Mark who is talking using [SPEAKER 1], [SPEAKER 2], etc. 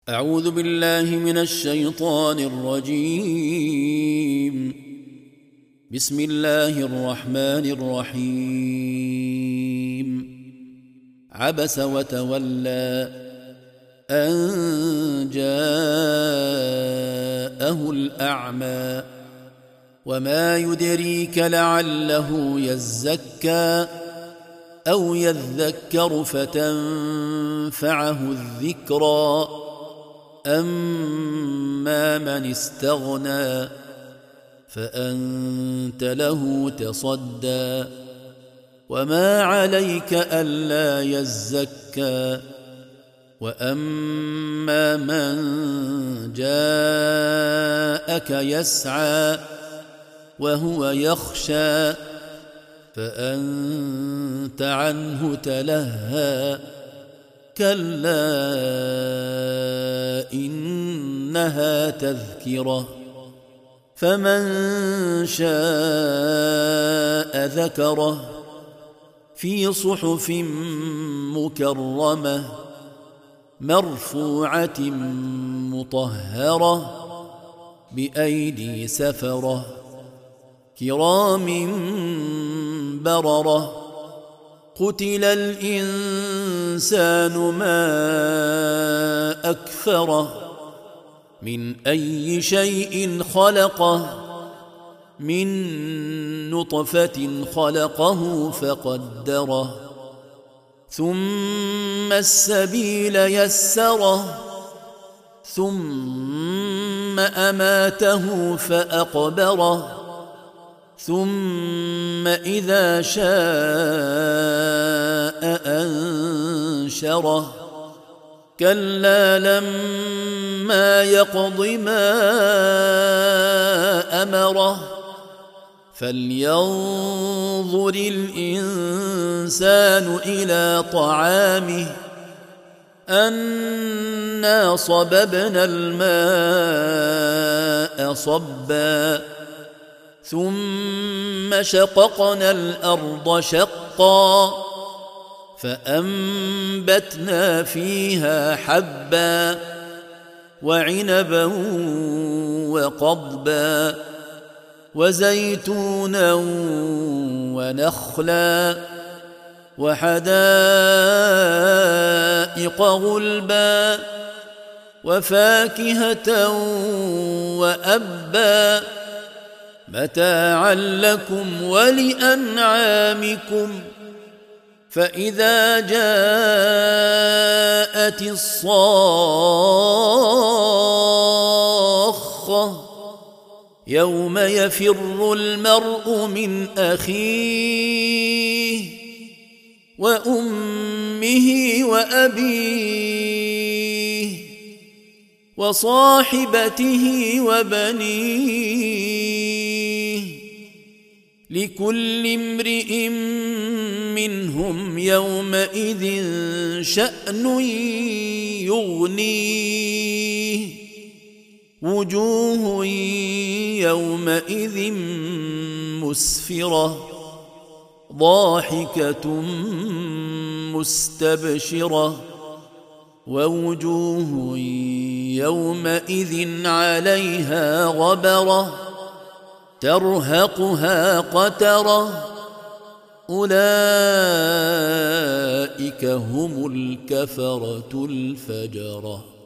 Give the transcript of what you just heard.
[SPEAKER 1] أعوذ بالله من الشيطان الرجيم. بسم الله الرحمن الرحيم. عبس وتولى أن جاءه الأعمى وما يدريك لعله يزكى أو يذكر فتنفعه الذكرى أما من استغنى فأنت له تصدى وما عليك ألا يزكى وأما من جاءك يسعى وهو يخشى فأنت عنه تلهى كلا إنها تذكرة فمن شاء ذكره في صحف مكرمة مرفوعة مطهرة بأيدي سفرة كرام بررة قتل الإنسان ما أكفره من أي شيء خلقه من نطفة خلقه فقدره ثم السبيل يسره ثم أماته فأقبره ثم إذا شاء أنشره كلا لما يقض ما أمره فلينظر الإنسان إلى طعامه أنا صببنا الماء صبا ثم شققنا الأرض شقا فأنبتنا فيها حبا وعنبا وقضبا وزيتونا ونخلا وحدائق غلبا وفاكهة وأبا متاعا لكم ولأنعامكم فإذا جاءت الصاخة يوم يفر المرء من أخيه وأمه وأبيه وصاحبته وبنيه لكل امرئ منهم يومئذ شأن يغنيه وجوه يومئذ مسفرة ضاحكة مستبشرة ووجوه يومئذ عليها غبرة ترهقها قترة أولئك هم الكفرة الفجرة.